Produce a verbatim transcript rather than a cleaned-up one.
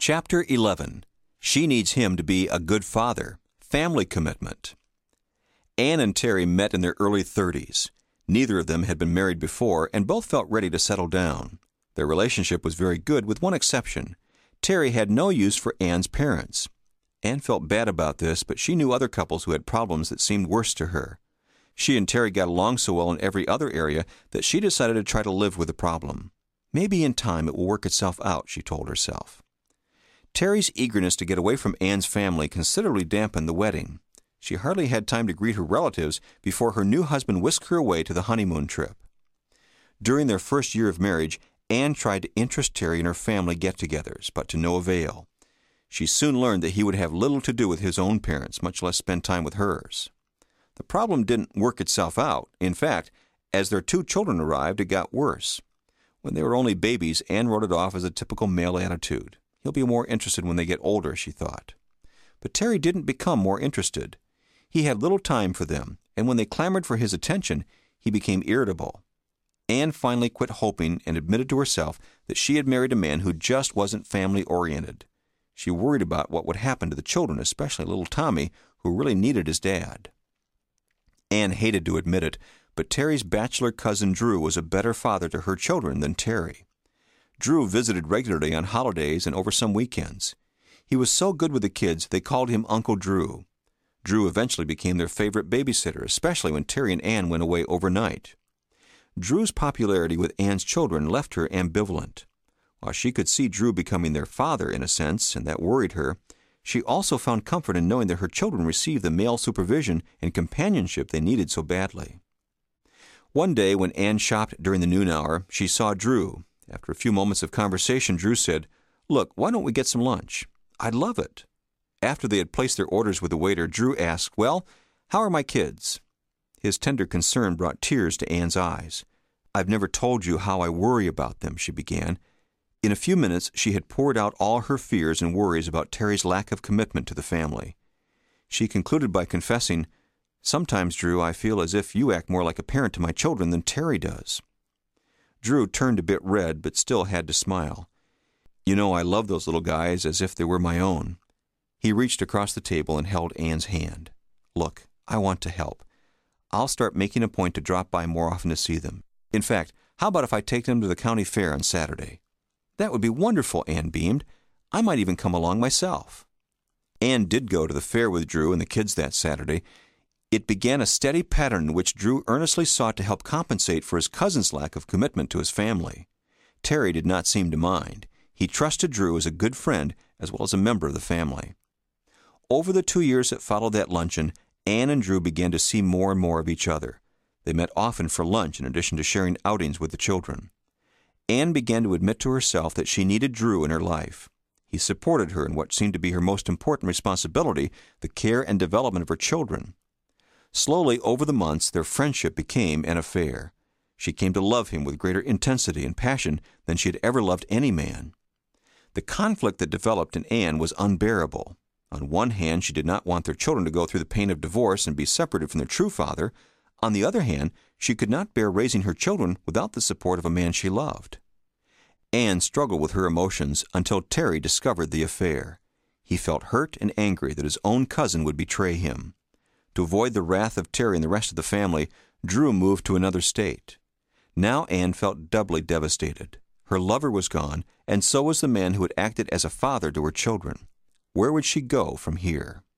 Chapter eleven. She Needs Him to Be a Good Father. Family Commitment. Ann and Terry met in their early thirties. Neither of them had been married before, and both felt ready to settle down. Their relationship was very good, with one exception. Terry had no use for Ann's parents. Ann felt bad about this, but she knew other couples who had problems that seemed worse to her. She and Terry got along so well in every other area that she decided to try to live with the problem. Maybe in time it will work itself out, she told herself. Terry's eagerness to get away from Ann's family considerably dampened the wedding. She hardly had time to greet her relatives before her new husband whisked her away to the honeymoon trip. During their first year of marriage, Ann tried to interest Terry in her family get-togethers, but to no avail. She soon learned that he would have little to do with his own parents, much less spend time with hers. The problem didn't work itself out. In fact, as their two children arrived, it got worse. When they were only babies, Ann wrote it off as a typical male attitude. He'll be more interested when they get older, she thought. But Terry didn't become more interested. He had little time for them, and when they clamored for his attention, he became irritable. Ann finally quit hoping and admitted to herself that she had married a man who just wasn't family-oriented. She worried about what would happen to the children, especially little Tommy, who really needed his dad. Ann hated to admit it, but Terry's bachelor cousin Drew was a better father to her children than Terry. Drew visited regularly on holidays and over some weekends. He was so good with the kids, they called him Uncle Drew. Drew eventually became their favorite babysitter, especially when Terry and Ann went away overnight. Drew's popularity with Ann's children left her ambivalent. While she could see Drew becoming their father, in a sense, and that worried her, she also found comfort in knowing that her children received the male supervision and companionship they needed so badly. One day, when Ann shopped during the noon hour, she saw Drew. After a few moments of conversation, Drew said, "Look, why don't we get some lunch? I'd love it." After they had placed their orders with the waiter, Drew asked, "Well, how are my kids?" His tender concern brought tears to Ann's eyes. "I've never told you how I worry about them," she began. In a few minutes, she had poured out all her fears and worries about Terry's lack of commitment to the family. She concluded by confessing, "Sometimes, Drew, I feel as if you act more like a parent to my children than Terry does." Drew turned a bit red, but still had to smile. "You know, I love those little guys as if they were my own." He reached across the table and held Ann's hand. "Look, I want to help. I'll start making a point to drop by more often to see them. In fact, how about if I take them to the county fair on Saturday?" "That would be wonderful," Ann beamed. "I might even come along myself." Ann did go to the fair with Drew and the kids that Saturday. It began a steady pattern in which Drew earnestly sought to help compensate for his cousin's lack of commitment to his family. Terry did not seem to mind. He trusted Drew as a good friend as well as a member of the family. Over the two years that followed that luncheon, Ann and Drew began to see more and more of each other. They met often for lunch in addition to sharing outings with the children. Ann began to admit to herself that she needed Drew in her life. He supported her in what seemed to be her most important responsibility, the care and development of her children. Slowly, over the months, their friendship became an affair. She came to love him with greater intensity and passion than she had ever loved any man. The conflict that developed in Ann was unbearable. On one hand, she did not want their children to go through the pain of divorce and be separated from their true father. On the other hand, she could not bear raising her children without the support of a man she loved. Ann struggled with her emotions until Terry discovered the affair. He felt hurt and angry that his own cousin would betray him. To avoid the wrath of Terry and the rest of the family, Drew moved to another state. Now Ann felt doubly devastated. Her lover was gone, and so was the man who had acted as a father to her children. Where would she go from here?